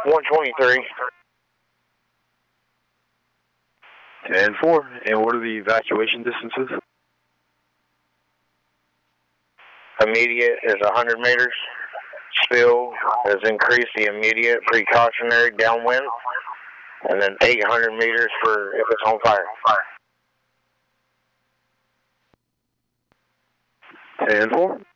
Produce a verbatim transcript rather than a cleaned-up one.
one twenty-three. ten four. And what are the evacuation distances? Immediate is one hundred meters. Spill has increased the immediate precautionary downwind. And then eight hundred meters for if it's on fire. ten four.